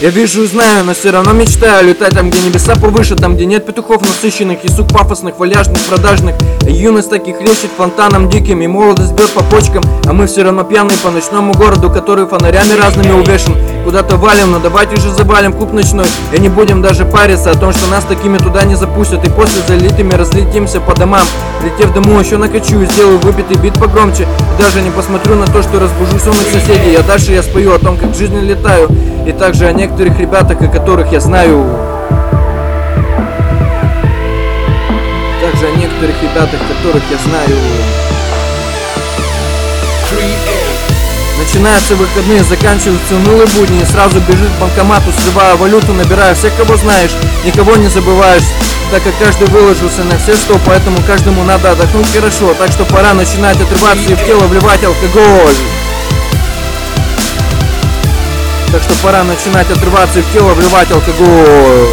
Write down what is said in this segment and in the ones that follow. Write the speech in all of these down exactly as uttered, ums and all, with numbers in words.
Я вижу и знаю, но все равно мечтаю летать там, где небеса повыше, там, где нет петухов насыщенных и сук пафосных, валяжных, продажных. Юность таких лещет фонтаном диким, и молодость бьет по почкам, а мы все равно пьяные по ночному городу, который фонарями разными увешан. Куда-то валим, но давайте уже завалим клуб ночной, и не будем даже париться о том, что нас такими туда не запустят. И после залитыми разлетимся по домам, летев домой еще накачу и сделаю выбитый бит погромче. И даже не посмотрю на то, что разбужу сонных соседей. А дальше я спою о том, как в жизни летаю, и также о некоторых ребятах, о которых я знаю. Также о некоторых ребятах, которых я знаю. Начинаются выходные, заканчиваются унылые будни, и сразу бежишь к банкомату, срывая валюту, набирая всех, кого знаешь, никого не забываешь, так как каждый выложился на все сто, поэтому каждому надо отдохнуть хорошо, так что пора начинать отрываться и в тело вливать алкоголь. Так что пора начинать отрываться и в тело вливать алкоголь.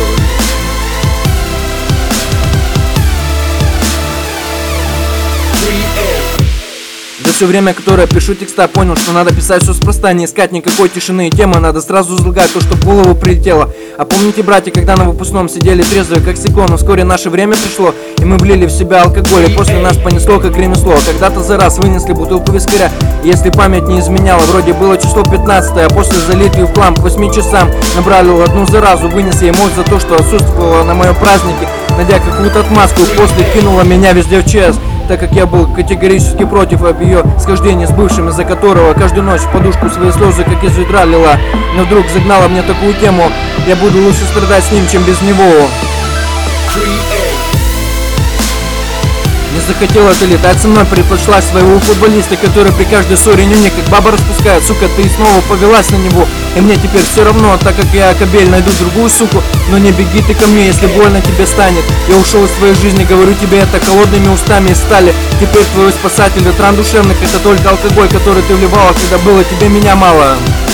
За все время, которое пишу текста, понял, что надо писать все спроста, не искать никакой тишины и темы, надо сразу излагать то, что в голову прилетело. А помните, братья, когда на выпускном сидели трезвые, как стекло, но вскоре наше время пришло, и мы влили в себя алкоголь, и после нас понесло, как ремесло. Когда-то за раз вынесли бутылку вискаря, если память не изменяла, вроде было число пятнадцатое, а после залитый в хлам к восьми часам набрали одну заразу, вынес ей мозг за то, что отсутствовала на моем празднике, найдя какую-то отмазку, и после кинула меня везде в ЧС. Так как я был категорически против об ее схождении с бывшим, из-за которого каждую ночь в подушку свои слезы как из ведра лила. Но вдруг загнала мне такую тему, я буду лучше страдать с ним, чем без него. Не захотела ты летать со мной, предпочла своего футболиста, который при каждой ссоре нюни как баба распускает. Сука, ты снова повелась на него, и мне теперь все равно, так как я кобель найду другую суку. Но не беги ты ко мне, если больно тебе станет. Я ушел из твоей жизни, говорю тебе это холодными устами из стали. Теперь твой спасатель от ран душевных — это только алкоголь, который ты вливала, когда было тебе меня мало.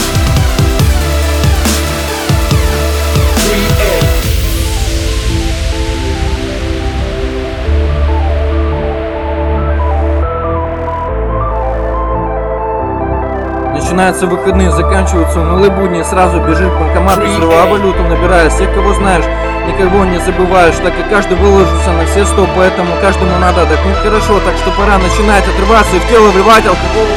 Начинаются выходные, заканчиваются унылые будни, сразу бежишь к банкомату, срывая валюту, набирая всех, кого знаешь, никого не забываешь, так как каждый выложился на все сто, поэтому каждому надо отдохнуть хорошо, так что пора начинать отрываться и в тело вливать алкоголь.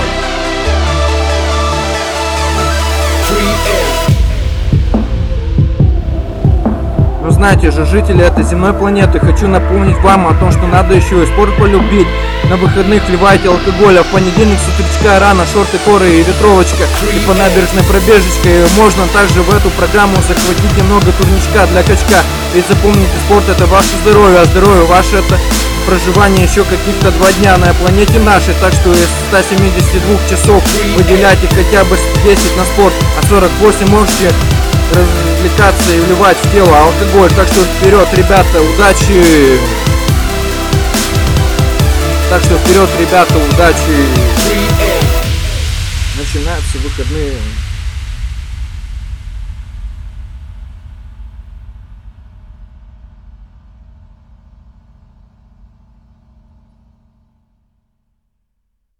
Но знаете же, жители этой земной планеты, хочу напомнить вам о том, что надо еще и спорт полюбить. На выходных вливайте алкоголь, а в понедельник с утречка рано шорты, коры и ветровочка. И по набережной пробежечка. И можно также в эту программу захватить немного турничка для качка. Ведь запомните, спорт — это ваше здоровье, а здоровье ваше — это проживание еще каких-то два дня на планете нашей. Так что из ста семидесяти двух часов выделяйте хотя бы десять на спорт, а сорок восемь можете развлекаться и вливать в тело алкоголь. Так что вперед, ребята, удачи! Так что вперед, ребята, удачи! Начинаются выходные.